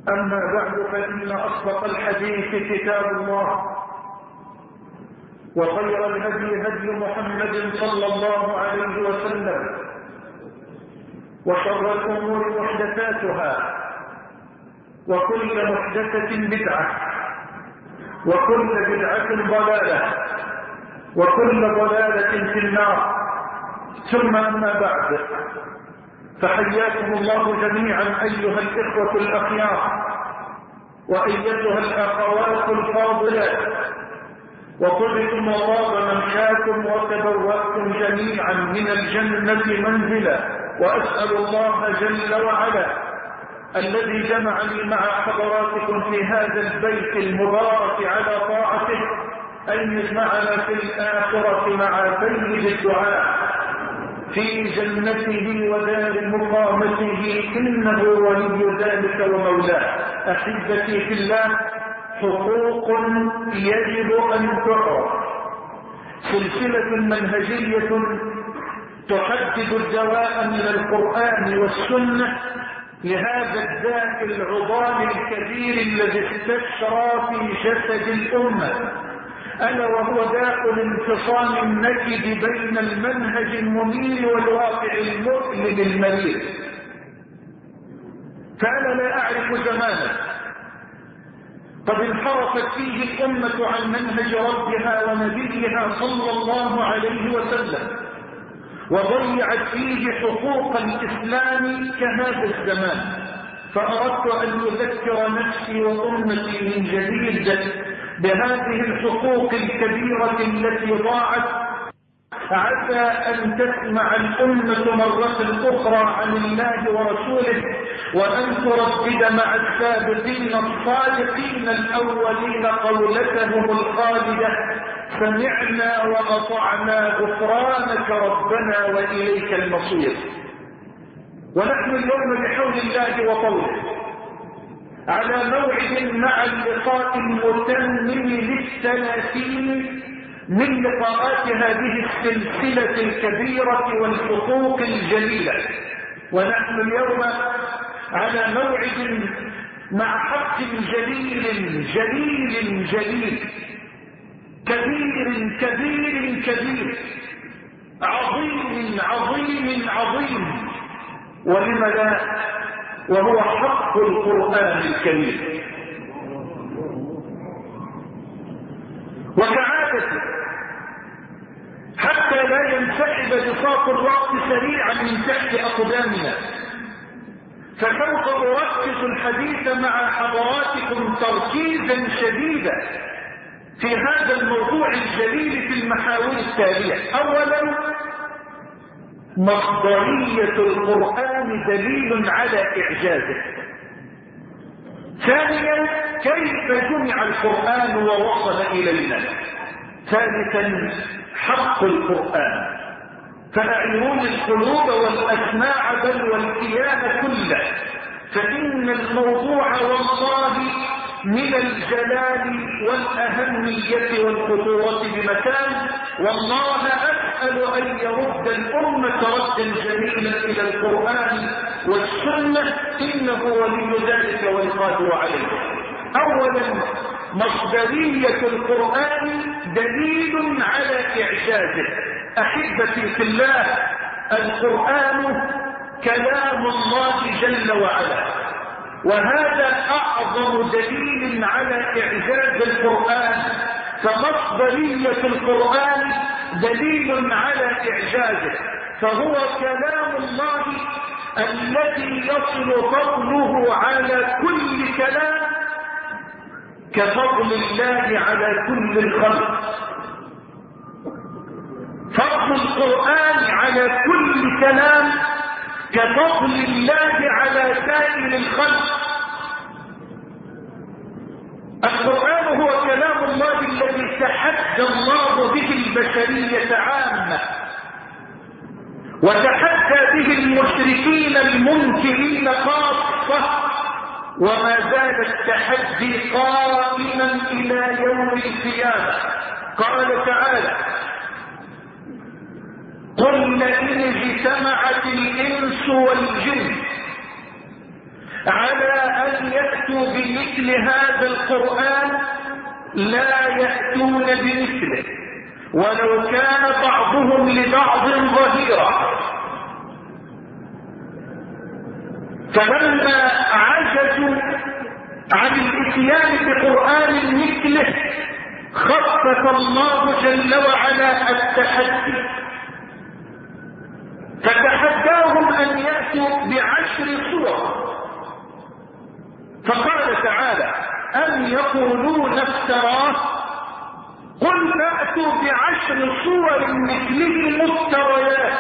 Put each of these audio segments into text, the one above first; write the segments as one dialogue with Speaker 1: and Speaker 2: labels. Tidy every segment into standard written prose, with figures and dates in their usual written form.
Speaker 1: أما بعد فإن أصدق الحديث كتاب الله، وخير الهدي هدي محمد صلى الله عليه وسلم، وشر الأمور محدثاتها، وكل محدثة بدعة، وكل بدعة ضلالة، وكل ضلالة في النار. ثم أما بعد، فحياكم الله جميعا أيها الإخوة الأخيار، وأيتها الأخوات الفاضلات، وطبتم وطاب ممشاكم وتبوأتم جميعا من الجنة منزلا. وأسأل الله جل وعلا الذي جمعني مع حضراتكم في هذا البيت المبارك على طاعته أن يجمعنا في الآخرة مع سيد الدعاء في جنته ودار مقامته، إنه ولي ذلك ومولاه. أحبتي في الله، حقوق يجب أن تعرف، سلسلة منهجية تحدد الدواء من القرآن والسنة لهذا الداء العظام الكبير الذي استشرى في جسد الأمة، ألا وهو داء الانفصام النكد بين المنهج المنير والواقع المؤلم المرير. فأنا لا أعرف زمانا قد انحرفت فيه الأمة عن منهج ربها ونبيها صلى الله عليه وسلم، وضيعت فيه حقوق الإسلام كهذا الزمان. فأردت أن أذكر نفسي وأمتي من جديد بهذه الحقوق الكبيرة التي ضاعت، عسى أن تسمع الأمة مرة أخرى عن الله ورسوله، وأن تردد مع السابقين الصادقين الأولين قولتهم الخالدة: سمعنا وأطعنا غفرانك ربنا وإليك المصير. ونحن اليوم بحول الله وطوله على موعد مع اللقاء المتمم للثلاثين من لقاءات هذه السلسلة الكبيرة والحقوق الجليلة. ونحن اليوم على موعد مع حق جليل جليل جليل، كبير كبير كبير، عظيم عظيم عظيم، ولم لا، وهو حق القرآن الكريم. وكعادته حتى لا ينسحب بساط الوقت سريعا من تحت أقدامنا، فسوف أركز الحديث مع حضراتكم تركيزا شديدا في هذا الموضوع الجليل في المحاور التالية. أولا، مصدرية القرآن دليل على إعجازه. ثانيا، كيف جمع القرآن ووصل إلينا. ثالثا، حق القرآن، فأعينون القلوب والأسماع بل والكيان كله، فإن الموضوع والله من الجلال والأهمية والخطورة بمكان. والله أسأل أن يرد الأمة ردا جميلا إلى القرآن والسنة، إنه ولي ذلك والقادر عليه. أولا، مصدرية القرآن دليل على إعجازه. أحبتي في الله، القرآن كلام الله جل وعلا، وهذا أعظم دليل على إعجاز القرآن. فمصدرية القرآن دليل على إعجازه، فهو كلام الله الذي يصل فضله على كل كلام كفضل الله على كل الخلق. فضل القرآن على كل كلام كفضل الله على سائر الخلق. القرآن هو كلام الله الذي تحدى الله به البشرية عامة، وتحدى به المشركين المنكرين خاصة، وما زال التحدي قائما إلى يوم القيامة. قال تعالى: قل لئن اجتمعت الإنس والجن على أن أن يأتوا بمثل هذا القرآن لا يأتون بمثله ولو كان بعضهم لبعض ظهيرا. فلما عجزوا عن الاتيان بقرآن مثله خفف الله جل وعلا التحدي، فتحداهم أن يأتوا ب10 صور. فقال تعالى: أم يقولون افتراه قل فأتوا ب10 صور مثله مفتريات.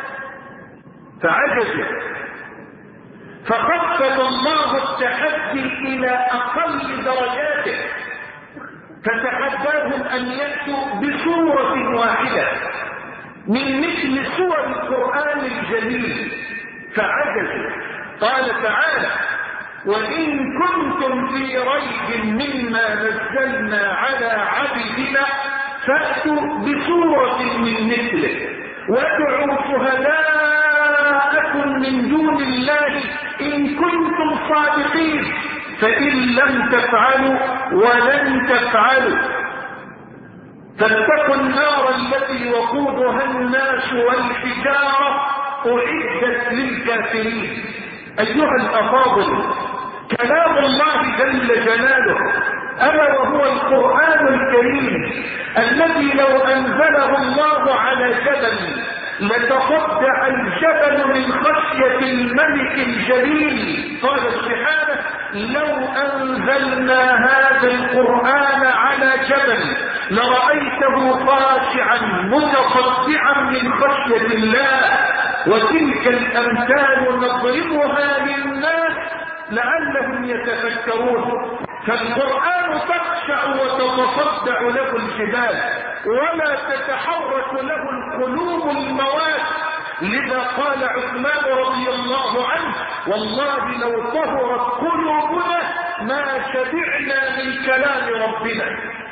Speaker 1: فعجزوا، فخفف الله التحدي إلى أقل درجاته، فتحداهم أن يأتوا بسورة واحدة من مثل سور القرآن الجليل، فعجزوا. قال تعالى: وإن كنتم في ريب مما نزلنا على عبدنا فأتوا بسورة من مثله وادعوا شهداءكم من دون الله إن كنتم صادقين فإن لم تفعلوا ولن تفعلوا فاتقوا النار التي وقودها الناس والحجارة أعدت للكافرين. أيها الأفاضل، كلام الله جل جلاله ألا وهو القرآن الكريم الذي لو أنزله الله على جبل لتصدع الجبل من خشية الملك الجليل. قال سبحانه: لو أنزلنا هذا القرآن على جبل لرأيته خاشعا متصدعا من خشية الله. وتلك الأمثال نضربها للناس لعلهم يتفكرون. فالقرآن تخشع وتتصدع له الجبال ولا تتحرك له القلوب المواد. لذا قال عثمان رضي الله عنه: والله لو طهرت قلوبنا ما شبعنا من كلام ربنا.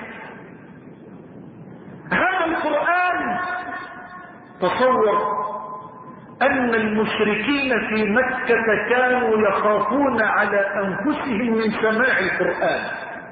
Speaker 1: هذا القرآن، تصور أن المشركين في مكة كانوا يخافون على أنفسهم من سماع القرآن.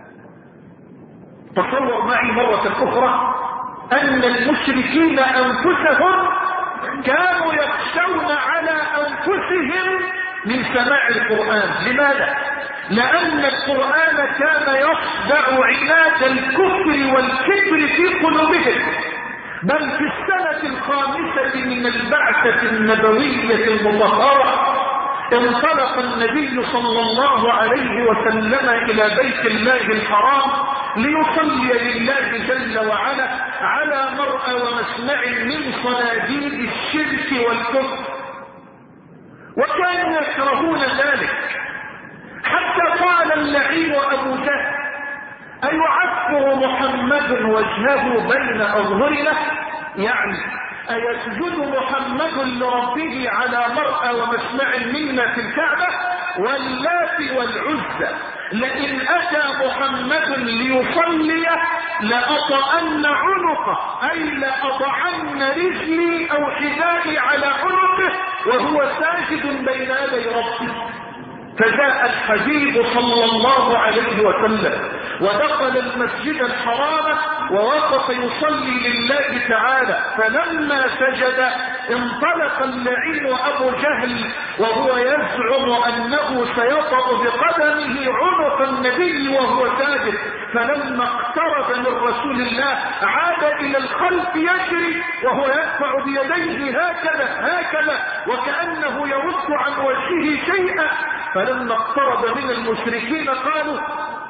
Speaker 1: تصور معي مرة أخرى أن المشركين أنفسهم كانوا يخشون على أنفسهم من سماع القرآن. لماذا؟ لأن القرآن كان يصدع عناد الكفر والكبر في قلوبهم. بل في السنة 5 من البعثة النبوية المطهرة انطلق النبي صلى الله عليه وسلم إلى بيت الله الحرام ليصلي لله جل وعلا على مرأى ومسمع من صناديد الشرك والكفر، وكانوا يكرهون ذلك. حتى قال اللعين أبو جهل: أيعفر محمد وجهه بين أظهرنا؟ يعني أيسجد محمد لربه على مرأى ومسمع منا في الكعبة؟ واللات والعزى لئن أتى محمد ليصلي لأطأن عنقه، أي لأضعن رجلي أو حذائي على عنقه وهو ساجد بين يدي ربه. فجاء الحبيب صلى الله عليه وسلم ودخل المسجد الحرام ووقف يصلي لله تعالى، فلما سجد انطلق اللعين أبو جهل وهو يزعم أنه سيطأ بقدمه عنق النبي وهو ساجد. فلما اقترب من رسول الله عاد إلى الخلف يجري وهو يدفع بيديه هكذا وكأنه يرد عن وجهه شيئا. فلما اقترب من المشركين قالوا: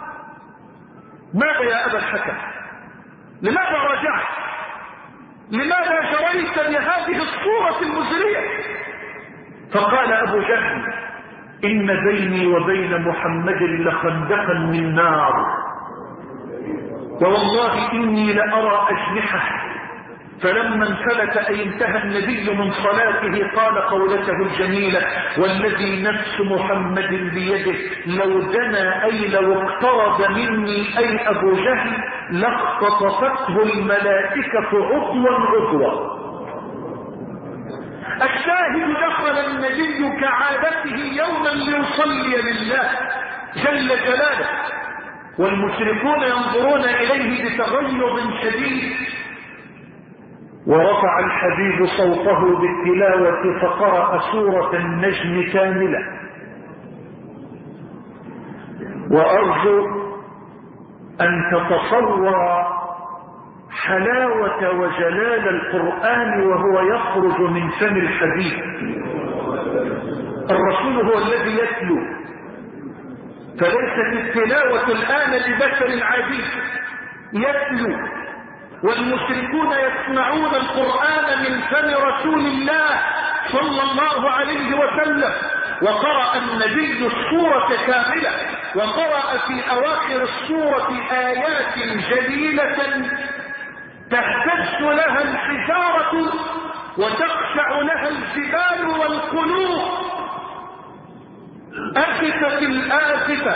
Speaker 1: ماذا يا أبا الحكم؟ لماذا رجعت؟ لماذا جريت لهذه الصورة المزرية؟ فقال أبو جهل: إن بيني وبين محمد لخندقا من نار، ووالله إني لأرى أجنحة. فلما انفلت أي انتهى النبي من صلاته قال قولته الجميلة: والذي نفس محمد بيده لو دنا أي لو اقترب مني أي أبو جهل لاختطفته الملائكة عضوا. الشاهد: دخل النبي كعادته يوما ليصلي لله، جل جلاله، والمشركون ينظرون إليه بتغيظ شديد. ورفع الحبيب صوته بالتلاوة فقرأ سورة النجم كاملة. وأرجو أن تتصور حلاوة وجلال القرآن وهو يخرج من فم الحبيب. الرسول هو الذي يتلو، فليست التلاوة الآن لبشر عادي يتلو، والمشركون يسمعون القرآن من فم رسول الله صلى الله عليه وسلم. وقرأ النبي السورة كاملة، وقرأ في أواخر السورة آيات جليلة تهتز لها الحجارة وتخشع لها الجبال والقلوب. آسفة الآسفة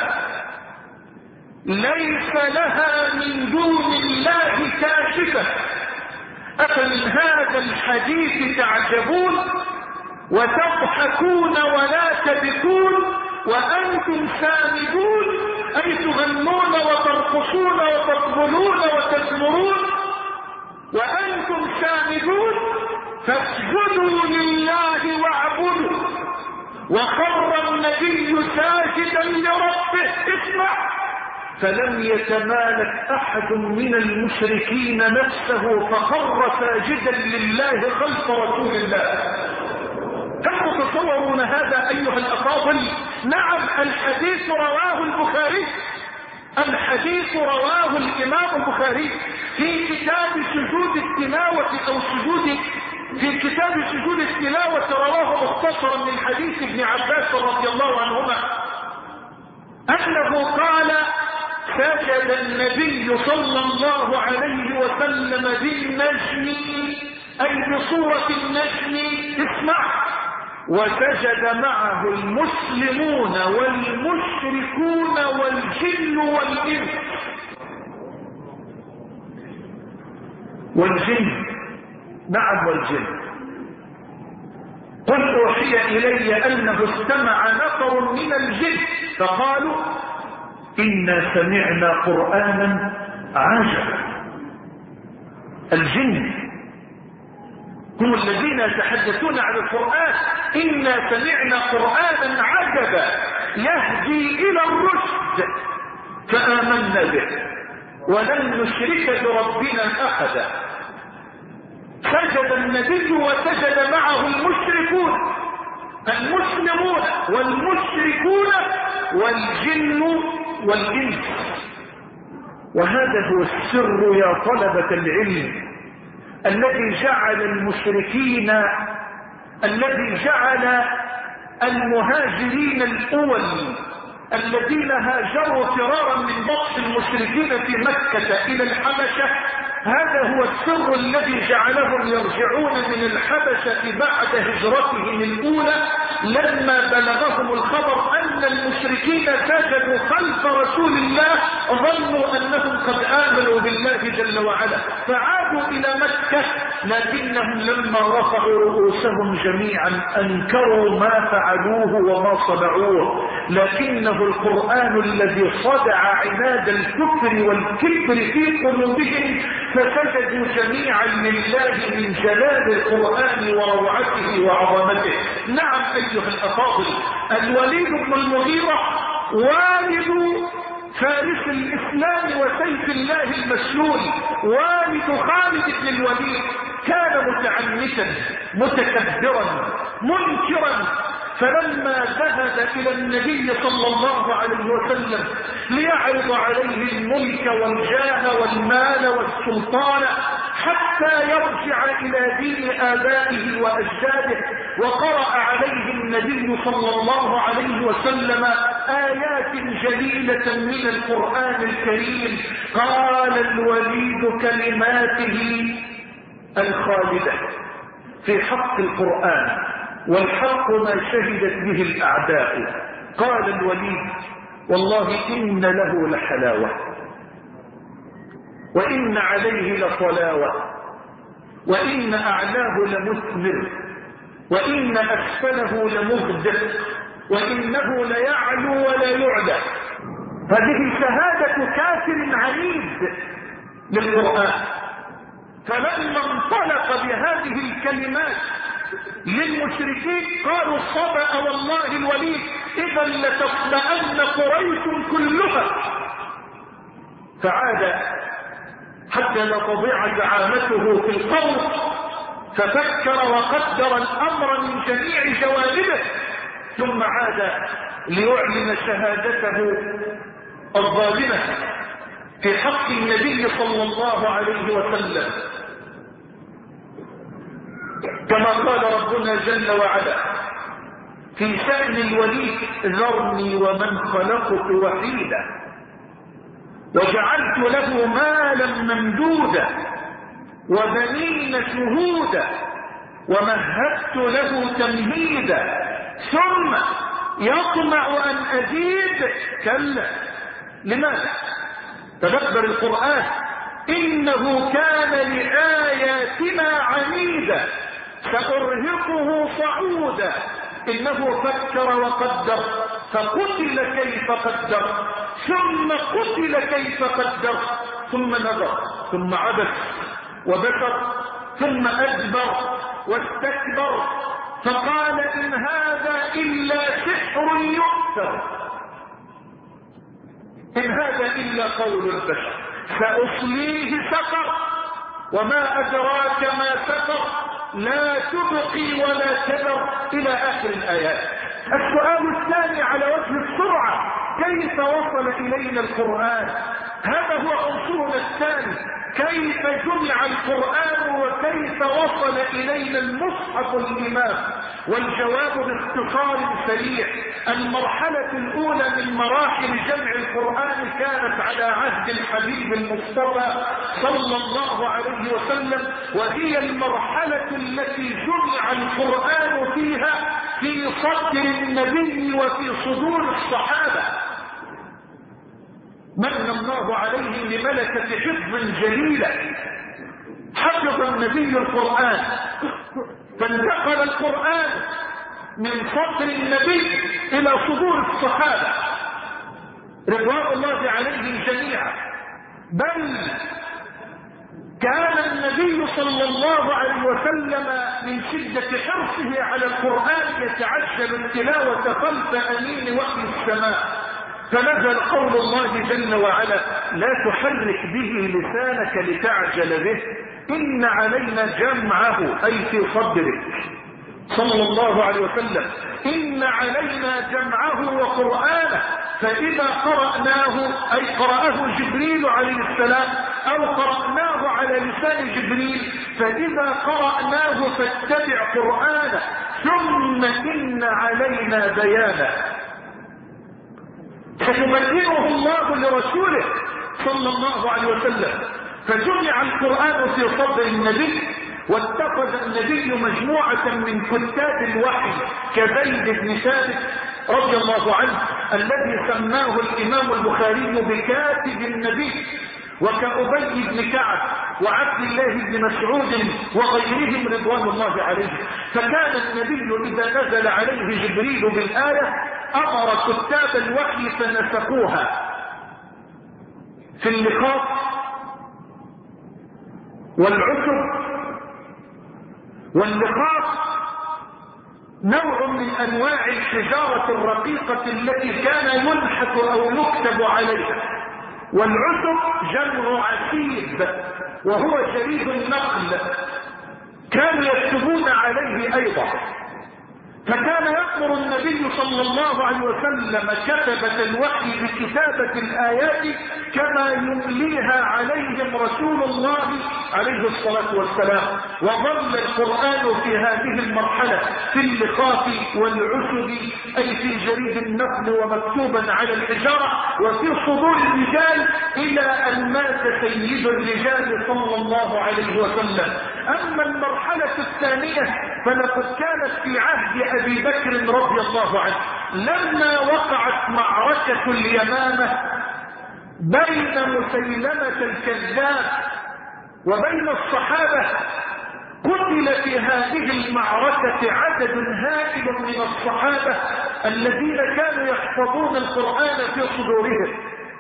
Speaker 1: ليس لها من دون الله كاشفة. أفمن هذا الحديث تعجبون وتضحكون ولا تبكون وأنتم سامدون، أي تغنون وترقصون وتطبلون وتزمرون وأنتم سامدون. فاسجدوا لله واعبدوا. وخر النبي ساجدا لربه. اسمع، فلم يتمالك أحد من المشركين نفسه فخر ساجدا لله خلف رسول الله. هل تتصورون هذا أيها الأفاضل؟ نعم، الحديث رواه البخاري، الحديث رواه الإمام البخاري في كتاب سجود التلاوة أو سجود، في كتاب سجود التلاوة رواه مختصرا من حديث ابن عباس رضي الله عنهما أنه قال: سجد النبي صلى الله عليه وسلم بالنجم، أي بصورة النجم. اسمع، وسجد معه المسلمون والمشركون والجن والإنس. والجن، نعم والجن. قل أوحي إلي أنه استمع نفر من الجن فقالوا إنا سمعنا قرآنا عجبا. الجن هم الذين يتحدثون عن القرآن. إنا سمعنا قرآنا عجبا يهدي إلى الرشد فآمنا به ولن نشرك بربنا أحدا. سجد النبي وسجد معه المشركون، المسلمون والمشركون والجن والإنس. وهذا هو السر يا طلبة العلم الذي جعل المشركين، الذي جعل المهاجرين الأول الذين هاجروا فرارا من بطش المشركين في مكة إلى الحبشة، هذا هو السر الذي جعلهم يرجعون من الحبشة بعد هجرتهم الأولى لما بلغهم الخبر أن المشركين سجدوا خلف رسول الله ظنوا أنهم قد آمنوا بالله جل وعلا فعادوا إلى مكة، لكنهم لما رفعوا رؤوسهم جميعا أنكروا ما فعلوه وما صنعوه، لكنه القرآن الذي صدع عناد الكفر والكبر في قلوبهم فسجدوا جميعا لله من جلال القرآن وروعته وعظمته. نعم أيها الأفاضل، الوليد بن المغيرة والد فارس الإسلام وسيف الله المسلول، والد خالد بن الوليد، كان متعنتا متكبرا منكرا، فلما ذهب إلى النبي صلى الله عليه وسلم ليعرض عليه الملك والجاه والمال والسلطان حتى يرجع إلى دين آبائه وأجداده، وقرأ عليه النبي صلى الله عليه وسلم آيات جليلة من القرآن الكريم، قال الوليد كلماته الخالدة في حق القرآن والحق ما شهدت به الأعداء. قال الوليد والله إن له لحلاوة وإن عليه لطلاوة وإن أعلاه لمثمر وإن أسفله لمغدق وإنه ليعلو ولا يعلى هذه شهادة كافر عنيد للقرآن. فلما انطلق بهذه الكلمات للمشركين قالوا صبأ والله الوليد إذا لتطمئن قريش كلها. فعاد حتى لا تضيع زعامته في القوم، ففكر وقدر الأمر من جميع جوانبه، ثم عاد ليعلن شهادته الظالمة في حق النبي صلى الله عليه وسلم، كما قال ربنا جل وعلا في شأن الوليد: ذرني ومن خلقت وحيدا وجعلت له مالا ممدودا وبنين شهودا ومهدت له تمهيدا ثم يطمع أن أزيد. كلا. لماذا؟ تدبر القرآن: إنه كان لآياتنا عنيدا سأرهقه صعودا إنه فكر وقدر فقتل كيف قدر ثم قتل كيف قدر ثم نظر ثم عبس وبشر ثم أدبر واستكبر فقال إن هذا إلا سحر يؤثر، إن هذا إلا قول البشر، سأصليه سقر وما أدراك ما سقر لا تبقي ولا تذر إلى آخر الآيات. السؤال الثاني على وجه السرعة: كيف وصل إلينا القرآن؟ هذا هو عنصرنا الثاني: كيف جمع القرآن وكيف وصل إلينا المصحف الإمام؟ والجواب باختصار سريع: المرحلة الأولى من مراحل جمع القرآن كانت على عهد الحبيب المصطفى صلى الله عليه وسلم، وهي المرحلة التي جمع القرآن فيها في صدر النبي وفي صدور الصحابة. من الله عليه بملكة حفظ جليلة، حفظ النبي القرآن، فانتقل القرآن من صدر النبي إلى صدور الصحابة رضوان الله عليهم جميعا. بل كان النبي صلى الله عليه وسلم من شدة حرصه على القرآن يتعجل التلاوة خلف أمين وحي السماء، فنزل قول الله جل وعلا: لا تحرك به لسانك لتعجل به إن علينا جمعه، أي في صدرك صلى الله عليه وسلم، إن علينا جمعه وقرآنه، فإذا قرأناه أي قرأه جبريل عليه السلام أو قرأناه على لسان جبريل، فإذا قرأناه فاتبع قرآنه ثم إن علينا بيانه، سيبينه الله لرسوله صلى الله عليه وسلم. فجمع القرآن في صدر النبي، واتخذ النبي مجموعة من كتاب الوحي كزيد بن ثابت رضي الله عنه الذي سماه الإمام البخاري بكاتب النبي، وكأبي بن كعب وعبد الله بن مسعود وغيرهم رضوان الله عليهم. فكان النبي إذا نزل عليه جبريل بالآية أمر كتاب الوحي فنسقوها في اللقاط والعتب. واللقاط نوع من أنواع الحجارة الرقيقة التي كان ينحت أو يكتب عليها، والعتب جمع عتيب وهو جريد النخل كانوا يكتبون عليه أيضا. فكان يأمر النبي صلى الله عليه وسلم كتبة الوحي بكتابة الآيات كما يمليها عليهم رسول الله عليه الصلاة والسلام. وظل القرآن في هذه المرحلة في اللقاط والعتب أي في جريد النخل ومكتوبا على الحجارة وفي صدور الرجال إلى أن مات سيد الرجال صلى الله عليه وسلم. أما المرحلة الثانية فلقد كانت في عهد أبي بكر رضي الله عنه، لما وقعت معركة اليمامة بين مسيلمة الكذاب وبين الصحابة، قتل في هذه المعركة عدد هائل من الصحابة الذين كانوا يحفظون القرآن في صدورهم،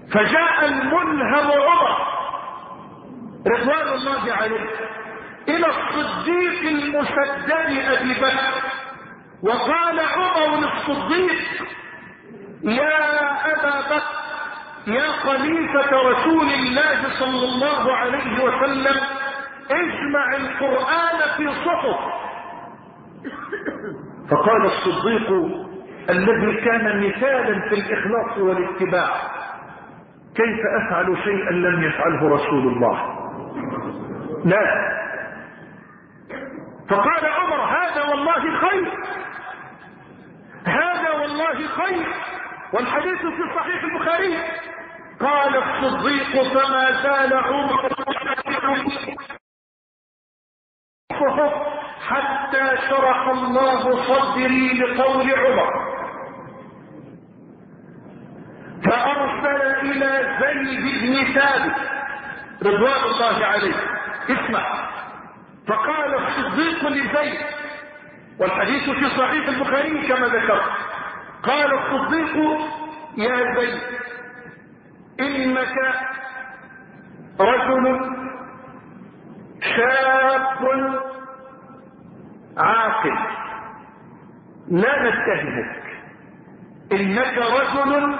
Speaker 1: فجاء الملهم عمر رضوان الله عليه الى الصديق المسدد ابي بكر، وقال عمر للصديق: يا ابا بكر، يا خليفة رسول الله صلى الله عليه وسلم، اجمع القرآن في صحف. فقال الصديق الذي كان مثالا في الإخلاص والاتباع: كيف أفعل شيئا لم يفعله رسول الله؟ لا. فقال عمر: هذا والله خير، هذا والله خير، والحديث في صحيح البخاري. قال الصديق: فما زال عمر حتى شرح الله صدري لقول عمر، فأرسل إلى زيد بن ثابت رضوان الله عليه: اسمع. فقال الصديق لزيد، والحديث في صحيح البخاري كما ذكرت، قال الصديق: يا زيد، إنك رجل شاب عاقل لا نتهمك، إنك رجل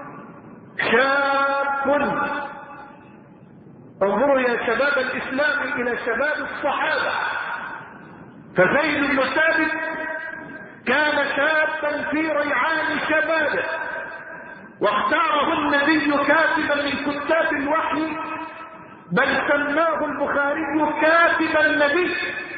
Speaker 1: شاب. انظروا يا شباب الإسلام إلى شباب الصحابة، فزيد بن ثابت كان شابا في ريعان شبابه، واختاره النبي كاتبا من كتاب الوحي، بل سماه البخاري كاتب النبي.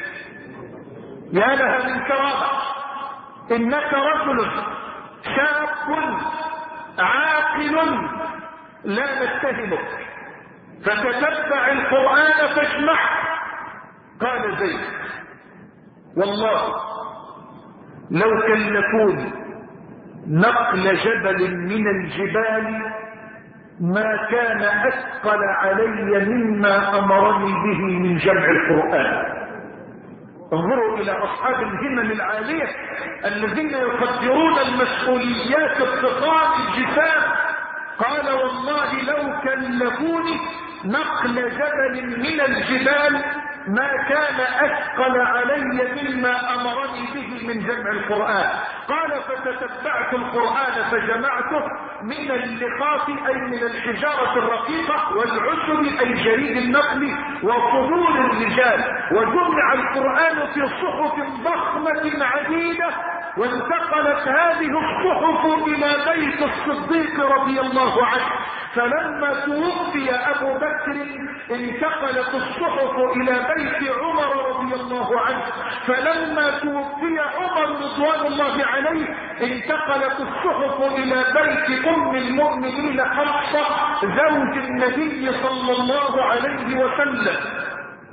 Speaker 1: يا لها من كرامة، إنك رجل شاب عاقل لا نتهمك، فتتبع القرآن فاجمعه. قال زيد: والله لو كلفوني نقل جبل من الجبال ما كان أثقل علي مما أمرني به من جمع القرآن. انظروا إلى أصحاب الهمم العالية الذين يقدرون المسؤوليات اتصال الجسام. قال: والله لو كلفوني نقل جبل من الجبال ما كان أثقل علي مما أمرني به من جمع القرآن. قال: فتتبعت القرآن فجمعته من اللقاط أي من الحجارة الرقيقة، والعشب أي جريد النقل، وصدور الرجال، وجمع القرآن في صحف ضخمة عديدة، وانتقلت هذه الصحف إلى بيت الصديق رضي الله عنه. فلما توفي أبو بكر انتقلت الصحف إلى بيت عمر رضي الله عنه. فلما توفي عمر رضوان الله عليه انتقلت الصحف إلى بيت أم المؤمنين حفصة زوج النبي صلى الله عليه وسلم.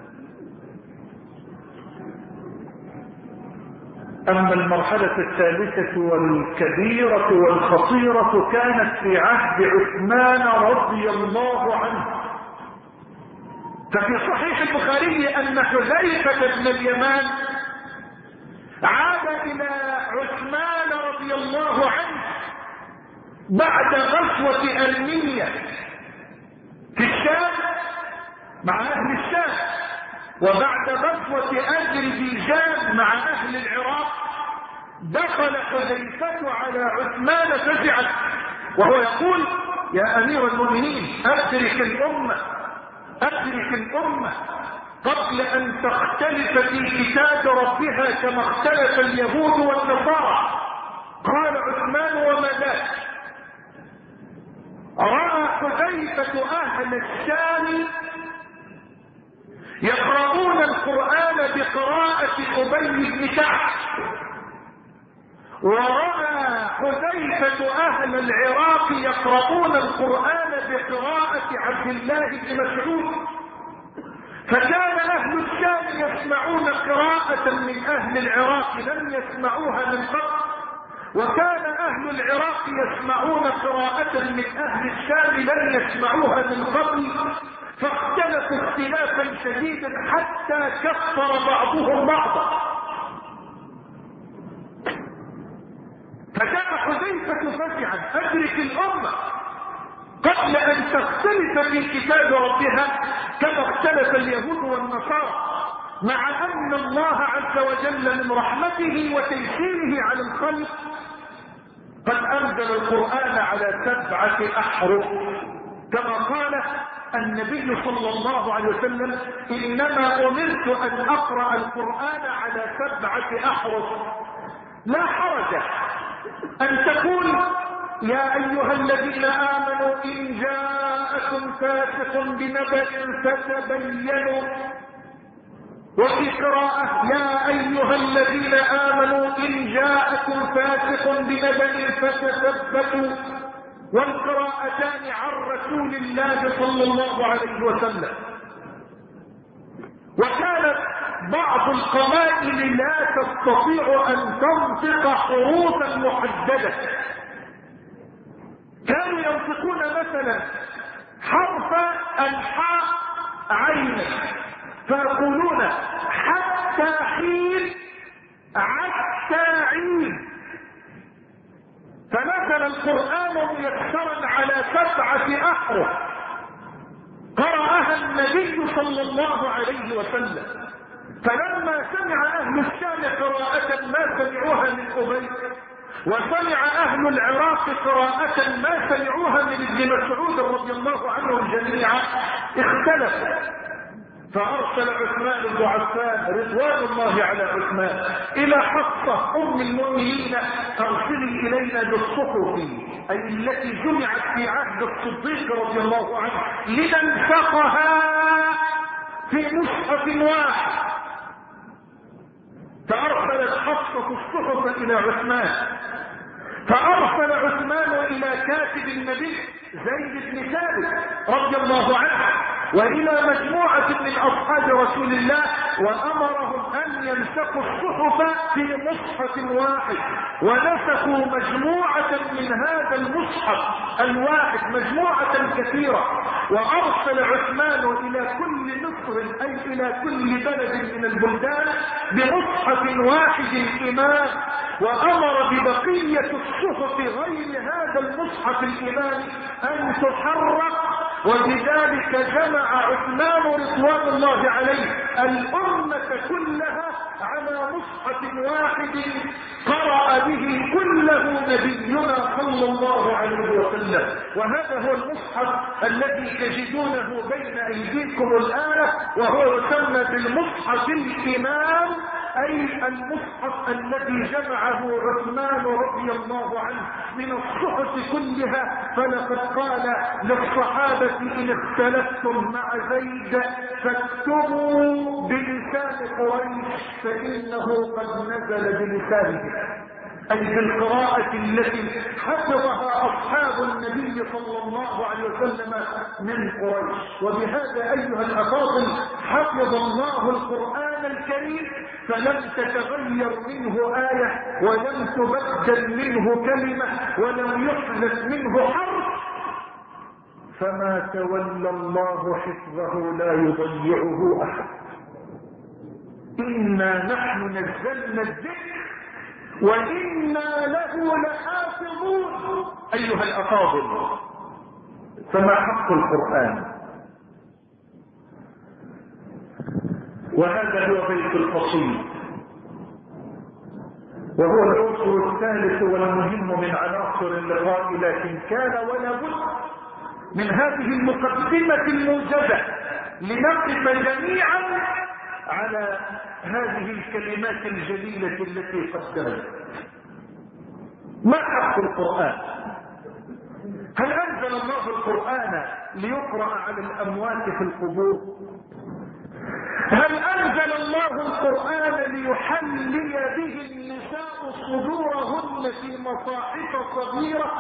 Speaker 1: أما المرحلة الثالثة والكبيرة والخطيرة كانت في عهد عثمان رضي الله عنه. ففي صحيح البخاري أن حذيفة بن اليمان عاد إلى عثمان رضي الله عنه بعد غزوة أرمينيا في الشام مع أهل الشام، وبعد غزوة أذربيجان مع أهل العراق. دخل حذيفة على عثمان فزعا وهو يقول: يا أمير المؤمنين، أدرك الأمة، أدرك الأمة قبل أن تختلف في كتاب ربها كما اختلف اليهود والنصارى. قال عثمان: وما ذاك؟ رأى حذيفة أهل الشام يقرؤون القرآن بقراءة أبي بن كعب، ورأى حذيفة أهل العراق يقرؤون القرآن بقراءة عبد الله بن مسعود. فكان أهل الشام يسمعون قراءة من أهل العراق لم يسمعوها من قبل، وكان أهل العراق يسمعون قراءة من أهل الشام لم يسمعوها من قبل، فاختلفوا اختلافا شديدا حتى كفر بعضهم بعضا. فجاء حذيفة فزعا: أدرك الأمة، قبل أن تختلف في كتاب ربها كما اختلف اليهود والنصارى، مع أن الله عز وجل من رحمته وتيسيره على الخلق قد أنزل القرآن على 7 أحرف، كما قال النبي صلى الله عليه وسلم: إنما أمرت أن أقرأ القرآن على 7 أحرف. لا حرج أن تقول: يا أيها الذين آمنوا إن جاءكم فاسق بنبأ فتبينوا، وفي قراءة: يا أيها الذين آمنوا إن جاءكم فاسق بنبأ فتثبتوا، والقراءتان عن رسول الله صلى الله عليه وسلم. وكانت بعض القبائل لا تستطيع أن تنطق حروفا محددة، كانوا ينطقون مثلا حرف الحاء عين فيقولون حتى حين حتى عين، فنزل القرآن ميسرا على 7 أحرف قرأها النبي صلى الله عليه وسلم. فلما سمع أهل الشام قراءة ما سمعوها من أبي، وسمع أهل العراق قراءة ما سمعوها من ابن مسعود رضي الله عنهم جميعا، اختلفوا، فأرسل عثمان بن عفان رضوان الله على عثمان إلى حفصة أم المؤمنين: أرسلي إلينا بالصحف، أي التي جمعت في عهد الصديق رضي الله عنه، لننسخها في مصحف واحد. فأرسلت حفصة الصحف إلى عثمان، فأرسل عثمان إلى كاتب النبي زيد بن ثابت رضي الله عنه وإلى مجموعة من أصحاب رسول الله، وأمرهم أن ينسخوا الصحف في مصحف واحد، ونسخوا مجموعة من هذا المصحف الواحد، مجموعة كثيرة. وأرسل عثمان إلى كل مصر، أي إلى كل بلد من البلدان، بمصحف واحد إمام، وأمر ببقية الصحف غير هذا المصحف الإمامي أن تحرق. وبذلك جمع عثمان رضوان الله عليه الأمة كلها على مصحف واحد قرأ به كله نبينا صلى الله عليه وسلم. وهذا هو المصحف الذي تجدونه بين أيديكم الآن، وهو يسمى بالمصحف الإمام، أي المصحف الذي جمعه عثمان رضي الله عنه من الصحف كلها. فلقد قال للصحابة: إن اختلفتم مع زيد فاكتبوا بلسان قريش فإنه قد نزل بلسانه، أي بالقراءة التي حفظها أصحاب النبي صلى الله عليه وسلم من قريش. وبهذا أيها الأفاضل حفظ الله القرآن الكريم، فلم تتغير منه آية، ولم تبدل منه كلمة، ولم يحدث منه حرف. فما تولى الله حفظه لا يضيعه أحد. إنا نحن نزلنا الذكر وإنا له لحافظون. أيها الأفاضل، فما حق القرآن؟ وهذا هو بيت القصيد، وهو العنصر الثالث والمهم من عناصر اللقاء، لكن كان ولا بد من هذه المقدمة الموجزة لنقف جميعا على هذه الكلمات الجليلة التي قدمت. ما حق القرآن؟ هل أنزل الله القرآن ليقرأ على الأموات في القبور؟ هل أنزل الله القرآن ليحلي به النساء صدورهن في مصاحف صغيرة؟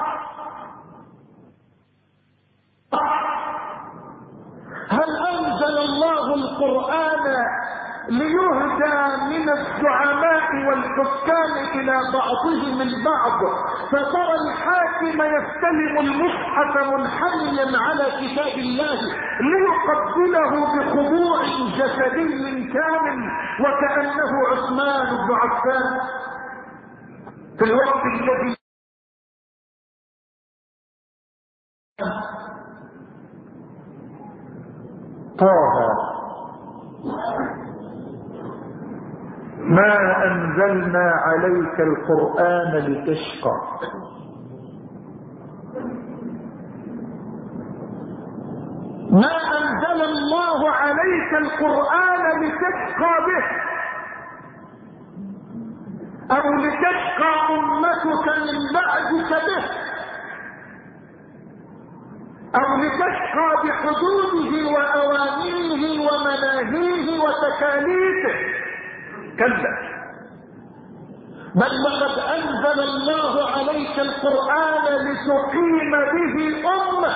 Speaker 1: هل أنزل الله القرآن ليهدى من الزعماء والحكام إلى بعضهم البعض، فترى الحاكم يستلم المصحف منحنيا على كتاب الله ليقبله بخضوع جسدي كامل وكأنه عثمان بن عفان في الوقت الذي طه ما أنزلنا عليك القرآن لتشقى. ما أنزل الله عليك القرآن لتشقى به أو لتشقى أمتك من بعدك به أو لتشقى بحدوده وأوامره ومناهيه وتكاليفه. كلا، بل لقد أنزل الله عليك القرآن لتقيم به أمة،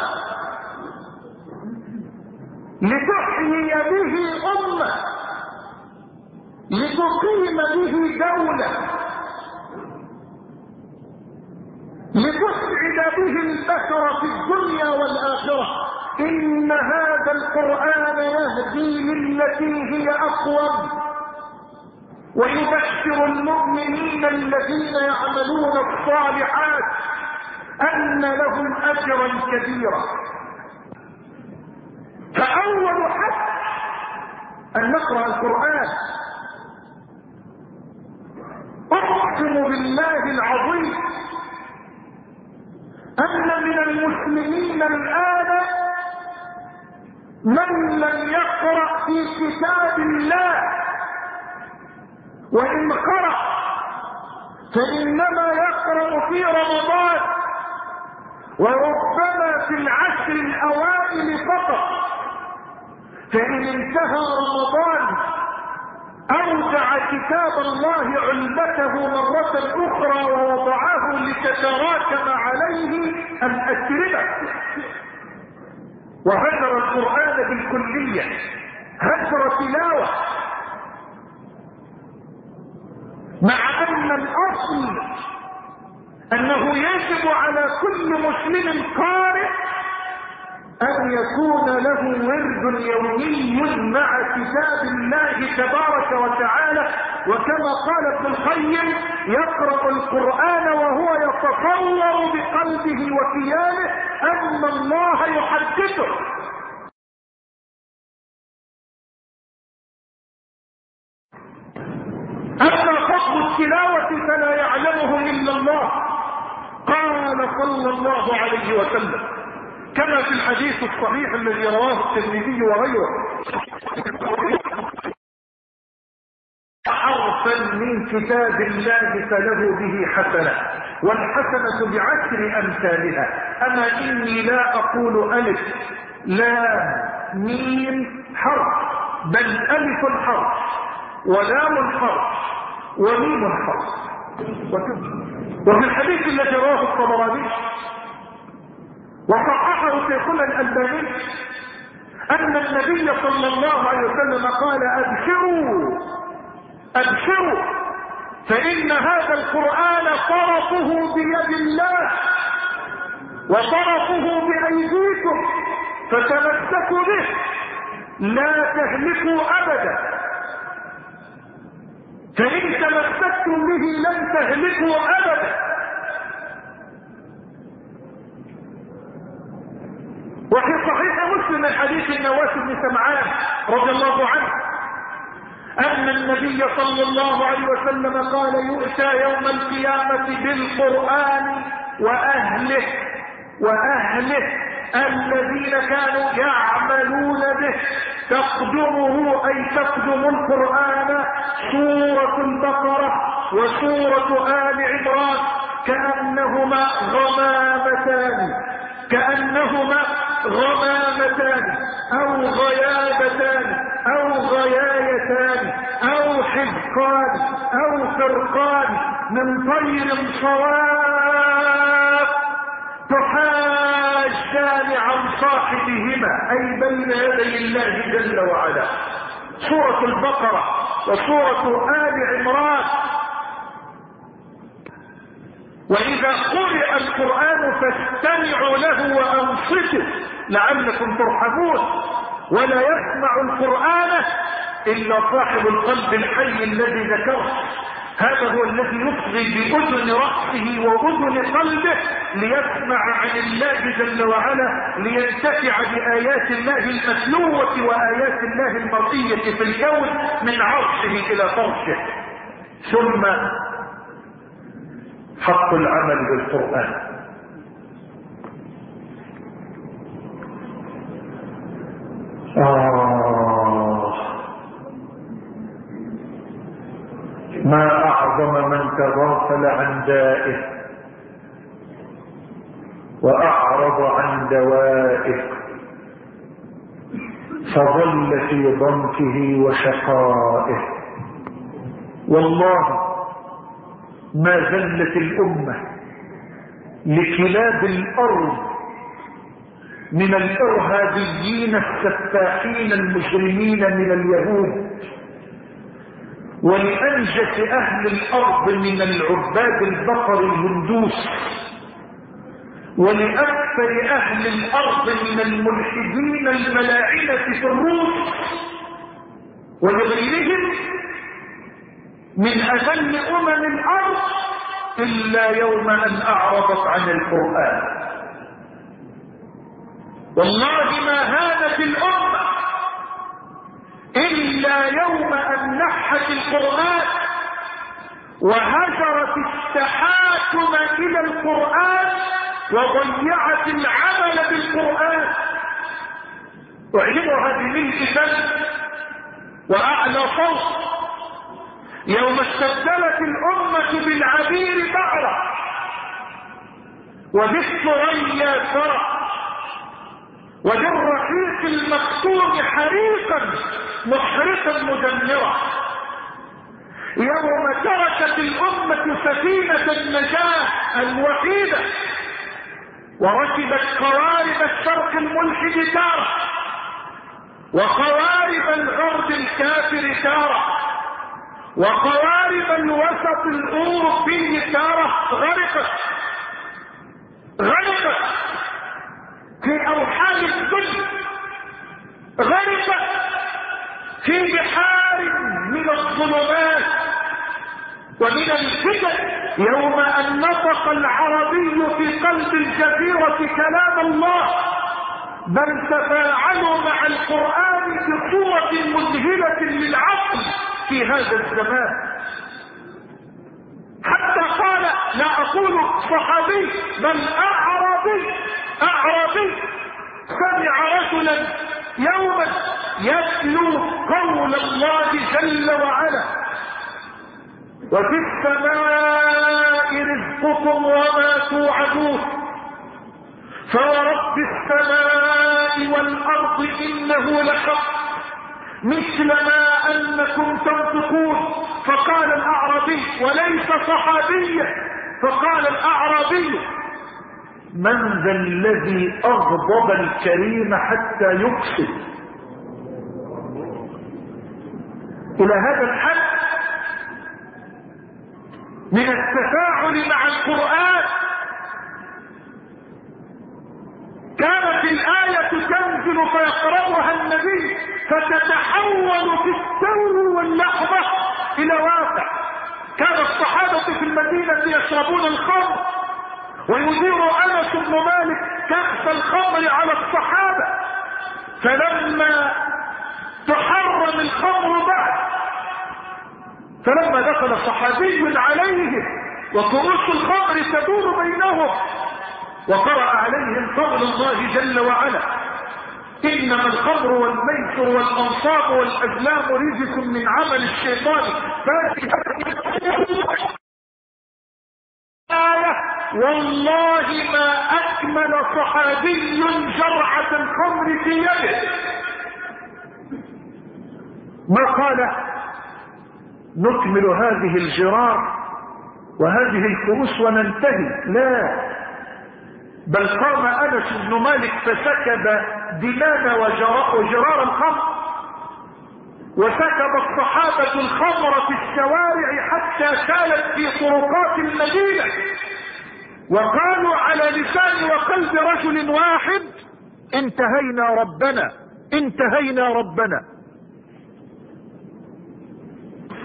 Speaker 1: لتحيي به أمة، لتقيم به دولة، لتسعد به البشر في الدنيا والآخرة. إن هذا القرآن يهدي للتي هي أقوم ويبشر المؤمنين الذين يعملون الصالحات أن لهم أجرا كبيرا. فأول حق أن نقرأ القرآن. أقسم بالله العظيم أن من المسلمين الآن من لم يقرأ في كتاب الله، وإن قرأ فإنما يقرأ في رمضان وربما في العشر الأوائل فقط. فإن انتهى رمضان أودع كتاب الله علبته مرة أخرى ووضعه لتتراكم عليه الأتربة، وهجر القرآن بالكلية، هجر تلاوة، مع أن الأصل أنه يجب على كل مسلم قارئ أن يكون له ورد يومي مع كتاب الله تبارك وتعالى. وكما قال ابن القيم: يقرأ القرآن وهو يتصور بقلبه وكيانه أن الله يحدثه. أما فضل التلاوة فلا يعلمه إلا الله. قال صلى الله عليه وسلم كما في الحديث الصحيح الذي رواه الترمذي وغيره: حرفا من كتاب الله فله به حسنة، والحسنة بعشر أمثالها. أما إني لا أقول ألف لام ميم حرف، بل ألف حرف ولام حرف وميم حرف. وفي الحديث الذي رواه الطبراني وصححه شيخنا الألباني أن النبي صلى الله عليه وسلم قال: أبشروا أبشروا، فإن هذا القرآن طرفه بيد الله وطرفه بأيديكم، فتمسكوا به لا تهلكوا أبدا، فإن تمسكتم به لن تهلكوا أبدا. وفي صحيح مسلم من حديث النواس بن سمعان رضي الله عنه أن النبي صلى الله عليه وسلم قال: يؤتى يوم القيامة بالقرآن وأهله الذين كانوا يعملون به، تقدمه أي تقدم القرآن سورة البقرة وسورة آل عمران كأنهما غمامتان أو غيابتان أو غيايتان أو حزقان أو فرقان من طير صواف تحاجان عن صاحبهما، أي بين يدي الله جل وعلا. سورة البقرة وسورة آل عمران. وإذا قرئ القرآن فاستمعوا له وأنصتوا لعلكم ترحمون. ولا يسمع القرآن إلا صاحب القلب الحي الذي ذكره. هذا هو الذي يصغي بأذن رأسه وأذن قلبه ليسمع عن الله جل وعلا، لينتفع بآيات الله المتلوة وآيات الله المرئية في الكون من عرشه إلى فرشه. ثم حق العمل بالقرآن. ما أعظم من تغافل عن دائه وأعرض عن دوائه فظل في ضنكه وشقائه. والله ما زلت الأمة لكلاب الأرض من الإرهابيين السفاحين المجرمين من اليهود، ولأنجس أهل الأرض من العباد البقر الهندوس، ولأكثر أهل الأرض من الملحدين الملاعنة في الروس، ولغيرهم من أذل الأرض، إلا يوم أن أعرضت عن القرآن. والله ما هانت الأمة إلا يوم أن نحت القرآن وهجرت التحاكم إلى القرآن وضيعت العمل بالقرآن. أعلمها بملء فم وأعلى صوت يوم استبدلت الأمة بالعبير بعرة وبالثريا ثرى وبالرحيق المختوم حريقا محرقا مدمرا. يوم تركت الأمة سفينة النجاة الوحيدة وركبت قوارب الشرق الملحد تارة وقوارب الغرب الكافر تارة وقوارب الوسط الأوروبي تارة غرقت في أوحال الدنيا، غرقت في بحار من الظلمات ومن الفتن. يوم أن نطق العربي في قلب الجزيرة كلام الله، بل تفاعلوا مع القرآن بصورة مذهلة للعقل في هذا الزمان، حتى قال، لا أقول صحابي بل أعرابي سمع رجلا يوما يتلو قول الله جل وعلا: وفي السماء رزقكم وما توعدون فورب السماء والأرض إنه لحق مثل ما أنكم تنطقون. فقال الأعرابي وليس صحابيا، فقال الأعرابي: من ذا الذي أغضب الكريم حتى يقصد؟ إلى هذا الحد من التفاعل مع القرآن. كانت الآية تنزل فيقرأها النبي فتتحول في التو واللحظة إلى واقع. كان الصحابة في المدينة يشربون الخمر ويدير أنس بن مالك كأس الخمر على الصحابة، فلما تحرم الخمر بعد، فلما دخل صحابي عليهم وكؤوس الخمر تدور بينهم وقرأ عليهم قول الله جل وعلا: إنما الخمر والميسر والأنصاب والأزلام رجس من عمل الشيطان والله ما أكمل صحابي جرعة الخمر في يده ما قال نكمل هذه الجرار وهذه الكؤوس وننتهي، لا، بل قام أنس بن مالك فسكب دماء وجرار الخمر، وسكب الصحابة الخمر في الشوارع حتى سالت في طرقات المدينة، وقالوا على لسان وقلب رجل واحد: انتهينا ربنا.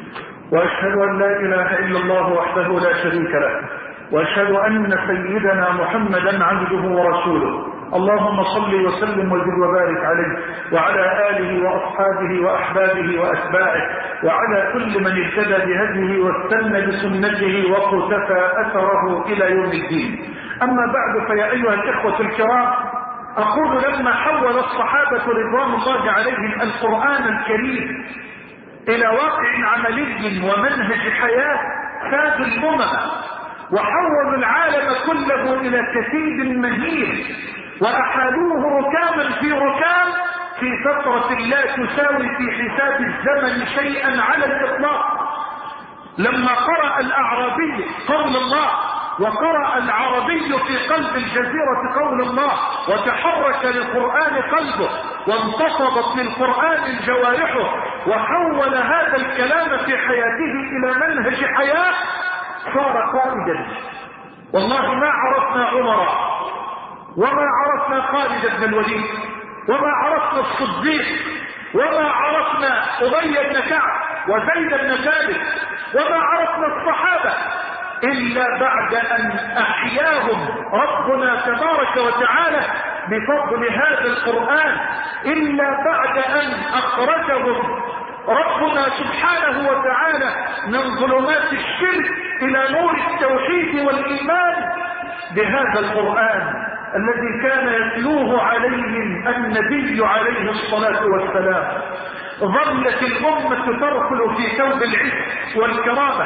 Speaker 1: وأشهد أن لا إله إلا الله وحده لا شريك له، وأشهد أن سيدنا محمدا عبده ورسوله. اللهم صل وسلم وزد وبارك عليه وعلى آله وأصحابه وأحبابه وأتباعه وعلى كل من اهتدى بهديه واستنى بسنته واقتفى أثره إلى يوم الدين. أما بعد، فيا أيها الإخوة الكرام، أقول لما حول الصحابة رضوان الله عليهم القرآن الكريم إلى واقع عملي ومنهج حياة فاد الأمم، وحولوا العالم كله إلى كثيب مهين، وأحالوه ركاما في ركام في فترة لا تساوي في حساب الزمن شيئا على الإطلاق. لما قرأ الأعرابي قول الله، وقرأ العربي في قلب الجزيرة قول الله، وتحرك للقرآن قلبه وانتصبت للقرآن جوارحه، وحول هذا الكلام في حياته إلى منهج حياة، صار قائدا. والله ما عرفنا عمر، وما عرفنا خالد بن الوليد، وما عرفنا الصديق، وما عرفنا أبي بن كعب وزيد بن ثابت، وما عرفنا الصحابة إلا بعد أن أحياهم ربنا تبارك وتعالى بفضل هذا القرآن، إلا بعد أن أخرجهم ربنا سبحانه وتعالى من ظلمات الشرك إلى نور التوحيد والإيمان بهذا القرآن الذي كان يتلوه عليهم النبي عليه الصلاة والسلام. ظلت الأمة ترحل في ثوب العز والكرامة،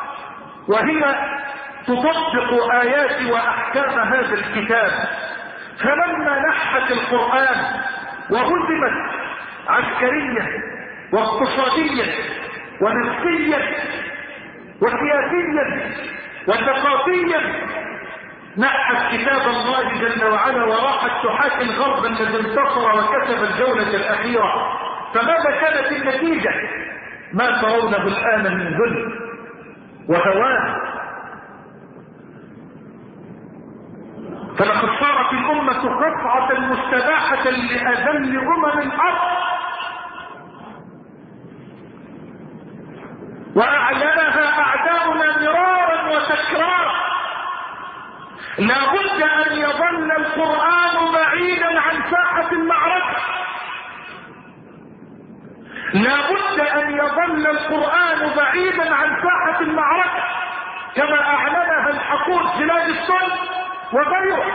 Speaker 1: وهي تطبق آيات وأحكام هذا الكتاب. فلما نحت القرآن وهزمت عسكريا واقتصاديا ونفسيا وسياسيا وثقافيا، نحت كتاب الله جل وعلا وراحت تحاكم الغرب الذي انتصر وكسب الجولة الأخيرة. فماذا كانت النتيجة؟ ما ترونه الآن من ذل وهوان. فلقد صارت الأمة قطعة مستباحة لأذل الأرض، وأعلنها أعداؤنا مرارا وتكرارا. لا بد أن يظل القرآن بعيدا عن ساحة المعركة، لا بد أن يظل القرآن بعيدا عن ساحة المعركة، كما أعلنها الحقود بلاد الصلب وغيره.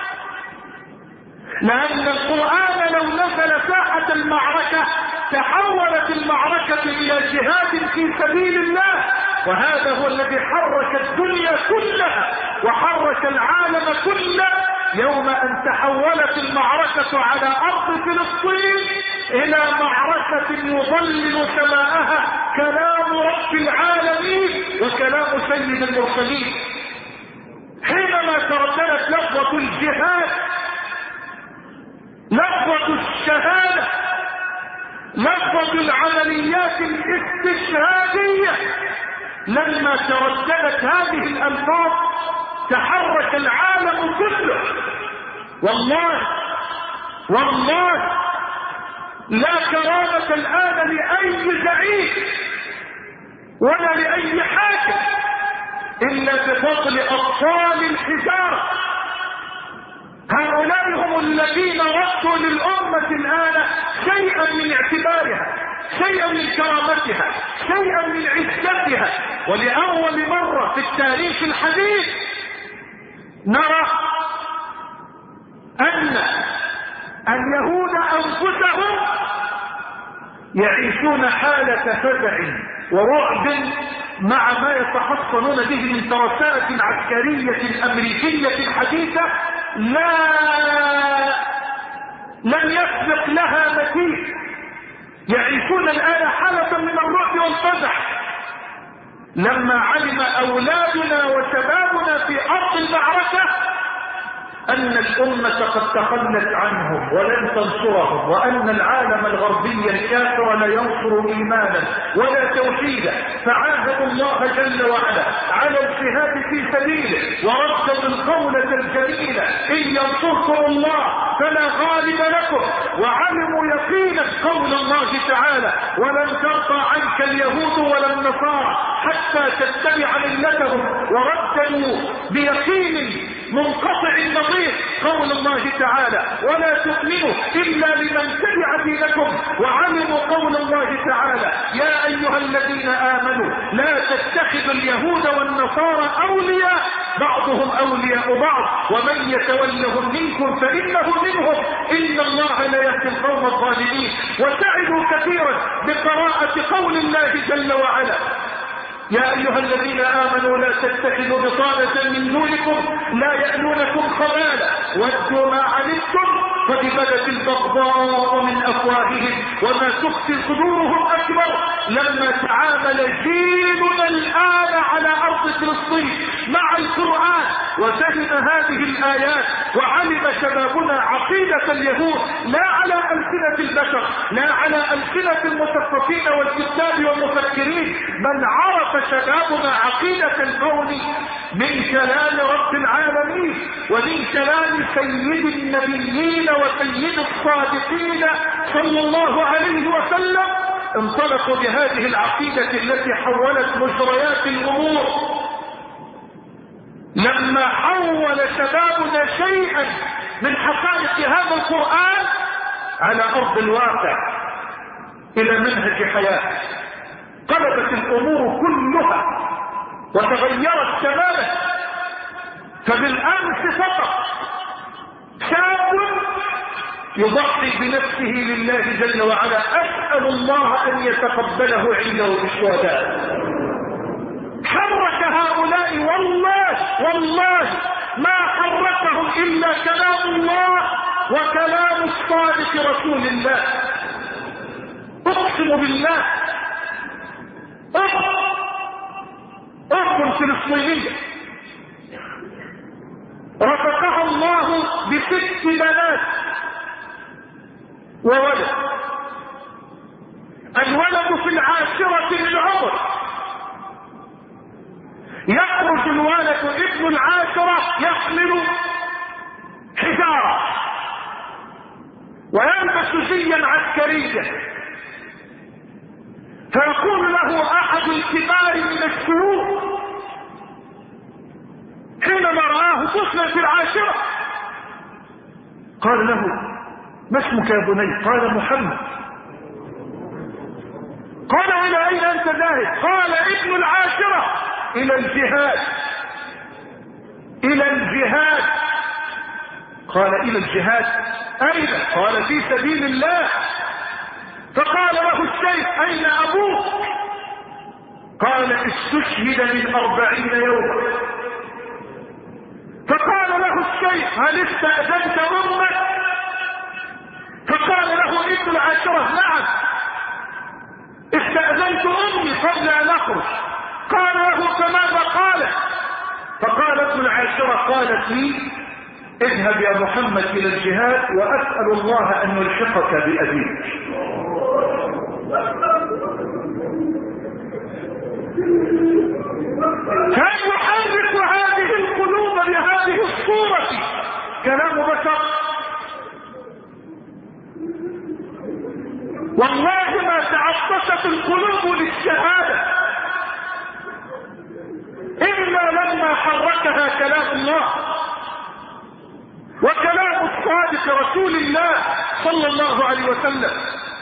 Speaker 1: لأن القرآن لو نزل ساحة المعركة تحولت المعركة إلى جهاد في سبيل الله، وهذا هو الذي حرك الدنيا كلها وحرك العالم كله يوم أن تحولت المعركة على أرض فلسطين إلى معركة يظلل سماءها كلام رب العالمين وكلام سيد المرسلين. حينما ترددت لفظة الجهاد، لفظة الشهادة، لفظة العمليات الاستشهادية، لما ترددت هذه الألفاظ تحرك العالم كله. والله لا كرامة الآن لأي زعيم ولا لأي حاكم إلا بفضل أطفال الحجارة. هؤلاء هم الذين ردوا للأمة الآن شيئا من اعتبارها، شيئا من كرامتها، شيئا من عزتها. ولأول مرة في التاريخ الحديث نرى أن اليهود أنفسهم يعيشون حالة فزع ورعب مع ما يتحصنون به من ترسانة عسكرية أمريكية حديثة لم يسبق لها مثيل. يعيشون الآن حالة من الرعب والفزع لما علم أولادنا وشبابنا في أرض المعركة أن الأمة قد تخلت عنهم ولن تنصرهم، وأن العالم الغربي الكافر لا ينصر إيمانا ولا توحيدا، فعاهدوا الله جل وعلا على الجهاد في سبيله، وردوا القولة الجميلة إن ينصركم الله فلا غالب لكم، وعلموا يقينا قول الله تعالى ولن ترضى عنك اليهود ولا النصارى حتى تتبع ملتهم، وردوا بيقين منقطع النظير قول الله تعالى ولا تؤمنوا إلا لمن تبع دينكم، وعلموا قول الله تعالى يا أيها الذين آمنوا لا تتخذوا اليهود والنصارى أولياء بعضهم أولياء بعض ومن يتولهم منكم فإنه منهم إن الله لا يهدي القوم الظالمين. وسعدوا كثيرا بقراءة قول الله جل وعلا يا أيها الذين آمنوا لا تتخذوا بطانة من دونكم لا يألونكم خبالا ودوا ما عنتم قد بدت البغضاء من أفواههم وما تخفي صدورهم أكبر. لما تعامل جيلنا الآن على أرض فلسطين مع القرآن وفهم هذه الآيات وعلم شبابنا عقيدة اليهود لا على ألسنة البشر، لا على ألسنة المثقفين والكتاب والمفكرين، بل عرف شبابنا عقيدة الكون من كلام رب العالمين ومن كلام سيد النبيين وسيد الصادقين صلى الله عليه وسلم. انطلقوا بهذه العقيدة التي حولت مجريات الأمور. لما حول شبابنا شيئا من حقائق هذا القرآن على أرض الواقع إلى منهج حياة، قلبت الأمور كلها وتغيرت تماما. فبالأمس فقط شاب يضحي بنفسه لله جل وعلا، أسأل الله أن يتقبله عنده بالشهداء. حرك هؤلاء والله ما حركهم إلا كلام الله وكلام الصادق رسول الله. أقسم بالله أخت فلسطينية رزقها الله ب6 بنات وولد. الولد في 10 من عمر، يخرج الولد ابن 10 يحمل حجارة ويلبس زيا عسكريا، فيقول له احد الكبار من الشيوخ حينما رآه طفلا في 10 قال له ما اسمك يا بني؟ قال محمد. قال الى اين انت ذاهب؟ قال ابن 10 الى الجهاد. الى الجهاد. قال الى الجهاد اين؟ قال في سبيل الله. فقال له الشيخ اين ابوك؟ قال استشهد من 40 يوما. فقال له الشيخ هل استأذنت امك؟ فقال له ابن 10 نعم استأذنت امي قبل ان اخرج. قال له فماذا قال؟ فقال ابن 10 قالت لي اذهب يا محمد الى الجهاد واسأل الله ان يلحقك بأبيك. هل يحرك هذه القلوب بهذه الصورة كلام بشر؟ والله ما تعطشت القلوب للشهادة إلا لما حركها كلام الله وكلام الصادق رسول الله صلى الله عليه وسلم.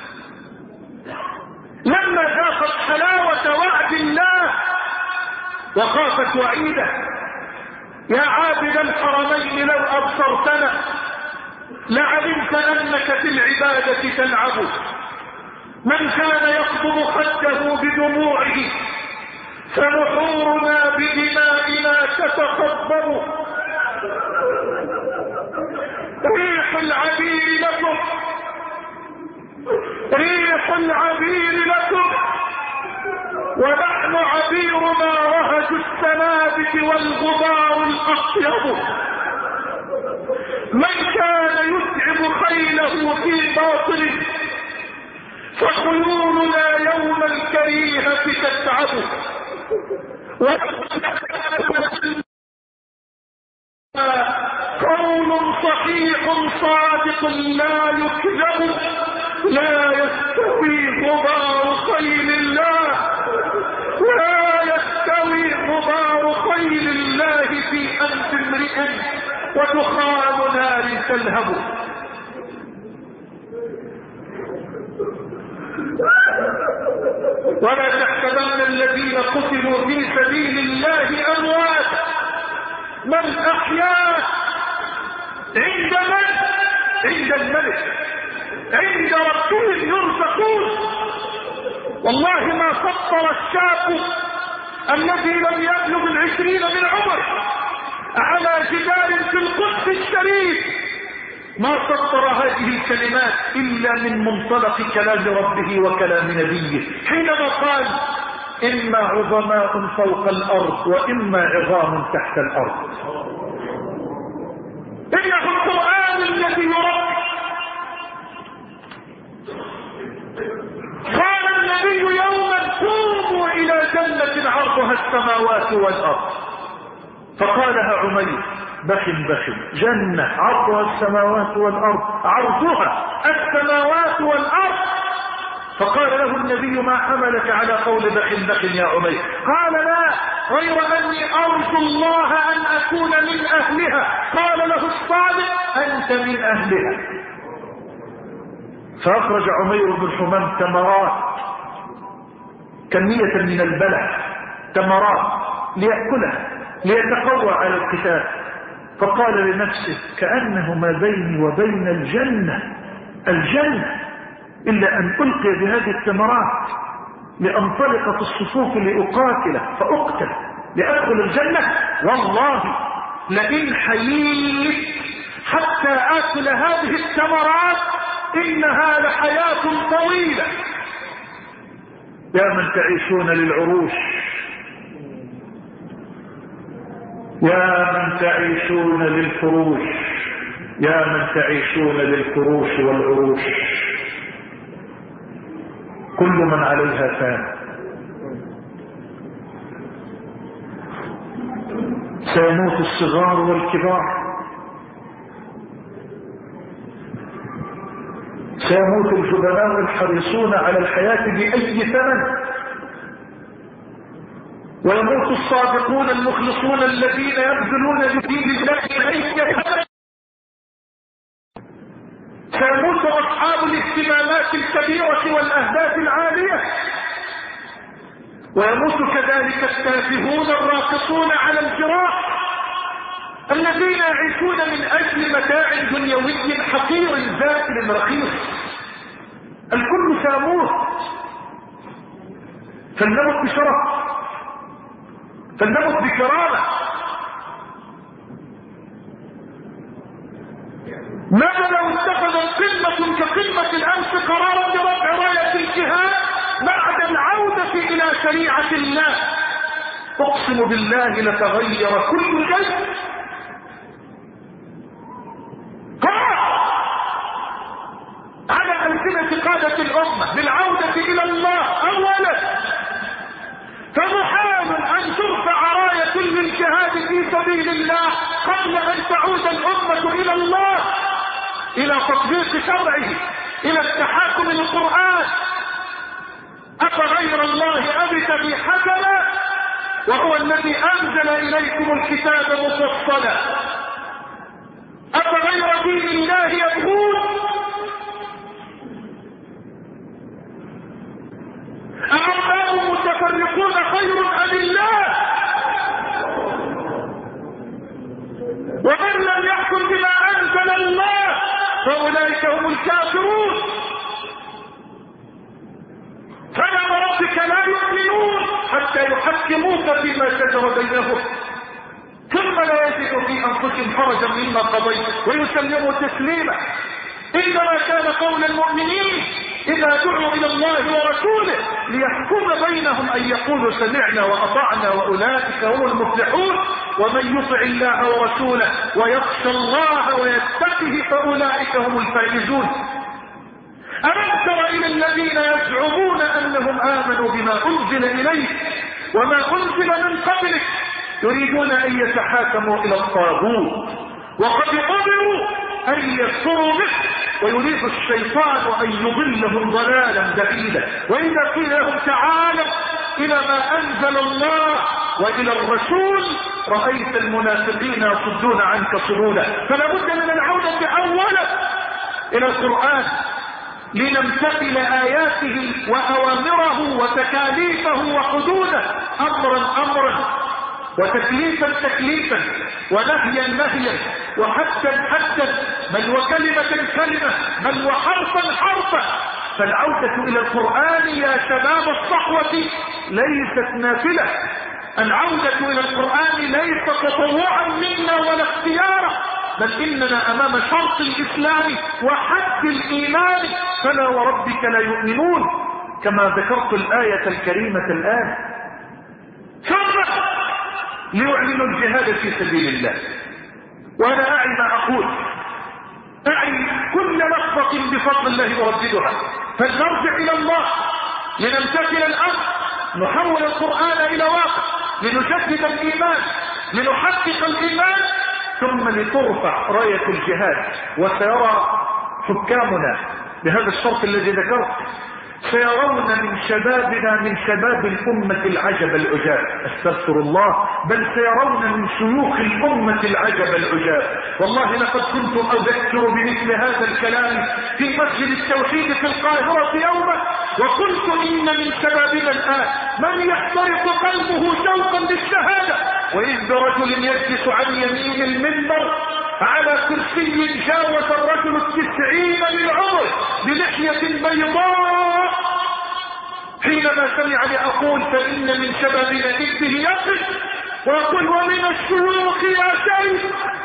Speaker 1: لما ذاقت حلاوة وعد الله وخافت وعيده. يا عابد الحرمين لو أبصرتنا لعلمت أنك في العبادة تلعب. من كان يقضب خده بدموعه فنحورنا بدمائنا تتخبر. ريح العبير لكم، ريح العبير لكم ونحن عبيرنا رهج السنابك والغبار الأطيب. من كان يتعب خيله في باطل فخيولنا يوم الكريهة تتعبه. قول صحيح صادق لا يكذب، لا يستوي غبار خيل الله، لا يستوي غبار خيل الله في أنف امرئ ودخان نار تلهب. ولا تحسبن الذين قتلوا في سبيل الله أمواتا، من أحياه عند من؟ عند الملك، عند ربهم يرزقون. والله ما سطر الشاب الذي لم يبلغ 20 من عمر على جدار في القدس الشريف ما سطر هذه الكلمات إلا من منطلق كلام ربه وكلام نبيه، حينما قال: إما عظماء فوق الأرض وإما عظام تحت الأرض. إنه القرآن الذي يربي. قال النبي يوما: قوموا إلى جنة عرضها السماوات والأرض. فقالها عمير: بخن بخن، جنة عرضها السماوات والأرض، عرضها السماوات والأرض. فقال له النبي: ما حملك على قول بخن بخن يا عمير؟ قال: لا، غير أني أرجو الله أن أكون من أهلها. قال له الصادق: أنت من أهلها. فأخرج عمير بن حمام تمرات، كمية من البلح، تمرات ليأكلها ليتقوى على القتال. فقال لنفسه: كأنه ما بيني وبين الجنة إلا أن ألقي بهذه الثمرات لأنطلق في الصفوف لأقاتله فأقتل لأدخل الجنة. والله لئن حييت حتى آكل هذه الثمرات إنها لحياة طويلة. يا من تعيشون للعروش، يا من تعيشون للفروش، يا من تعيشون للفروش والعروش. كل من عليها فان. سيموت الصغار والكبار، سيموت الجبناء الحريصون على الحياة بأي ثمن، ويموت الصادقون المخلصون الذين يبذلون لدين الله أي ثمن. سيموت أصحاب الاهتمامات الكبيرة والأهداف العالية، ويموت كذلك التافهون الراقصون على الجراح الذين يعيشون من أجل متاع دنيوي حقير زائل رخيص. الكل سيموت، فلنمت بشرف، فلنمت بكرامة. ماذا لو اتخذ قمة كقمة الأمس قرارا برفع راية الجهاد بعد العودة إلى شريعة الله؟ أقسم بالله لتغير كل شيء. على ألسنة قادة الأمة بالعودة إلى الله أولا، فمحال أن ترفع راية للجهاد في سبيل الله قبل أن تعود الأمة إلى الله، إلى تطبيق شرعه، إلى التحاكم للقرآن. أفغير الله أبتغي حكما وهو الذي أنزل إليكم الكتاب مفصلا؟ أفغير دين الله يبغون؟ أأرباب متفرقون خير أم الله؟ ومن لم يحكم بما أنزل الله فأولئك هم الكافرون. فلا وربك لا يؤمنون حتى يحكموك فيما شجر بينهم ثم لا يجدوا في أنفسهم حرجا مما قضيت ويسلموا تسليما. إنما كان قول المؤمنين إذا دعوا إلى الله ورسوله ليحكم بينهم أن يقولوا سمعنا وأطعنا وأولئك هم المفلحون. ومن يطع الله ورسوله ويخشى الله ويتقه فأولئك هم الفائزون. ألم تر إلى الذين يزعمون أنهم آمنوا بما أنزل إليك وما أنزل من قبلك يريدون أن يتحاكموا إلى الطاغوت وقد أمروا أن يكفروا به ويريد الشيطان أن يضلهم ضلالا بعيدا. وإذا قيل لهم تعالوا إلى ما أنزل الله وإلى الرسول رأيت المنافقين يصدون عنك صدودا. فلا بد من العودة أولا إلى القرآن لنمتثل آياته وأوامره وتكاليفه وحدوده أمرا وتكليفا تكليفا ونهيا نهيا وحدا بل وكلمة كلمة بل وحرفا حرفا. فالعودة إلى القرآن يا شباب الصحوة ليست نافلة. العودة إلى القرآن ليس تطوعا منا ولا اختيارا، بل إننا أمام شرط الإسلام وحد الإيمان. فلا وربك لا يؤمنون كما ذكرت الآية الكريمة الآن. ثم ليعلنوا الجهاد في سبيل الله. وأنا أعي ما أقول، أعي كل لحظة بفضل الله أرددها. فلنرجع إلى الله لنمتثل الأمر، نحول القرآن إلى واقع، لنجدد الإيمان، لنحقق الإيمان، ثم لترفع راية الجهاد. وسيرى حكامنا بهذا الشرط الذي ذكرت سيرون من شبابنا من شباب الأمة العجب العجاب، استغفر الله، بل سيرون من شيوخ الأمة العجب العجاب. والله لقد كنت أذكر بمثل هذا الكلام في مسجد التوحيد في القاهرة يوما، وقلت إن من شبابنا الآن من يحترق قلبه شوقا للشهادة، وإذ برجل يجلس عن يمين المنبر على كرسي جاوز الرجل 90 من عمر بلحية بيضاء، حينما سمعني أقول فإن من شبابنا إذ يقف ويقول ومن الشيوخ يا شيخ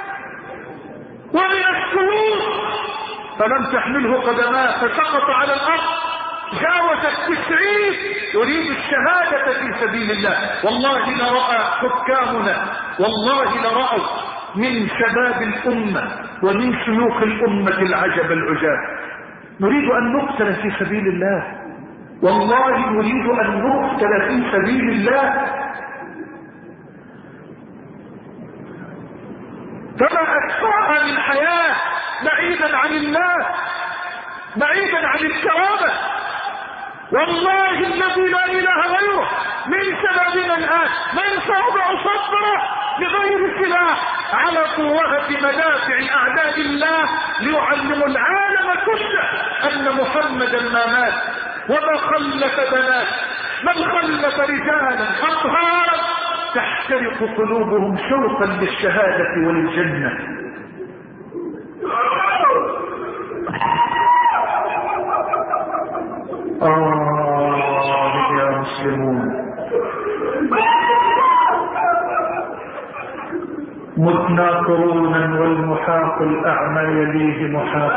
Speaker 1: ومن الشيوخ، فلم تحمله قدماه فسقط على الأرض جاوز 90 يريد الشهادة في سبيل الله. والله لرأى حكامنا، والله لرأوا من شباب الأمة ومن شيوخ الأمة العجب العجاب. نريد أن نقتل في سبيل الله، والله نريد أن نقتل في سبيل الله. فما أكثرها من حياة بعيدا عن الله، بعيدا عن الكرامة. والله الذي لا إله غيره من شبابنا الآن من سيضع صدره بغير سلاح على قوة مدافع أعداء الله ليعلموا العالم كله أن محمدا ما مات وما خلف بنات، بل خلف رجالا أطهارا تحترق قلوبهم شوقا للشهادة وللجنة. يا مسلمون، متنا قرونا والمحاق الأعمى يليه محاق.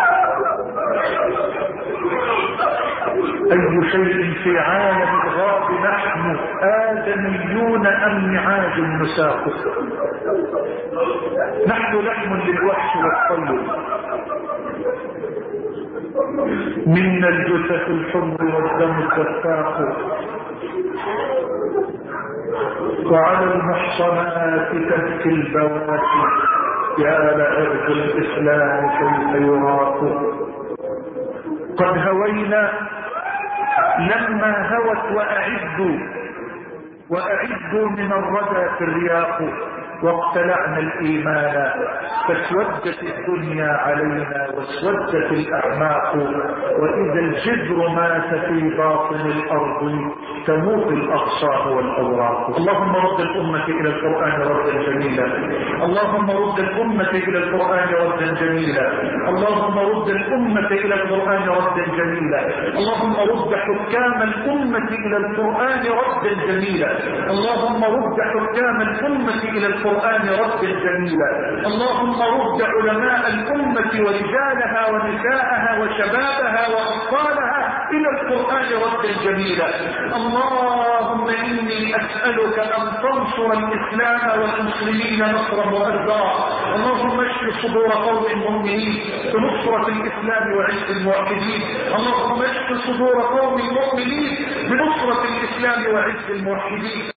Speaker 1: أي شيء في عالم الغاب نحن آدميون أم نعاج نساق؟ نحن لحم للوحش والطير، منا الجثث الحمر والدم الدفاق، وعلى المحصنات تبكي البواتي يا لعرض الإسلام كيف يراق. قد هوينا لما هوت وأعدوا من الردى في الرياق، واقتلعنا الإيمان فاسودت الدنيا علينا واسودت الأعماق، وإذا الجذر مات في باطن الأرض تموت الأغصان والأوراق. اللهم رد الأمة إلى القرآن ردا جميلا، اللهم رد الأمة إلى القرآن ردا جميلا، اللهم رد الأمة إلى القرآن ردا جميلا، اللهم رد حكام الأمة إلى القرآن ردا جميلا، اللهم رد حكام الأمة إلى القرآن القرآن ردا جميلا. اللهم رد علماء الأمة ورجالها ونساءها وشبابها وأطفالها إلى القرآن ردا جميلا. اللهم إني أسألك أن تنصر الإسلام والمسلمين نصرا مؤزرا. اللهم اشف صدور قوم مؤمنين بنصرة الإسلام وعز الموحدين. اللهم اشف صدور قوم مؤمنين بنصرة الإسلام وعز الموحدين.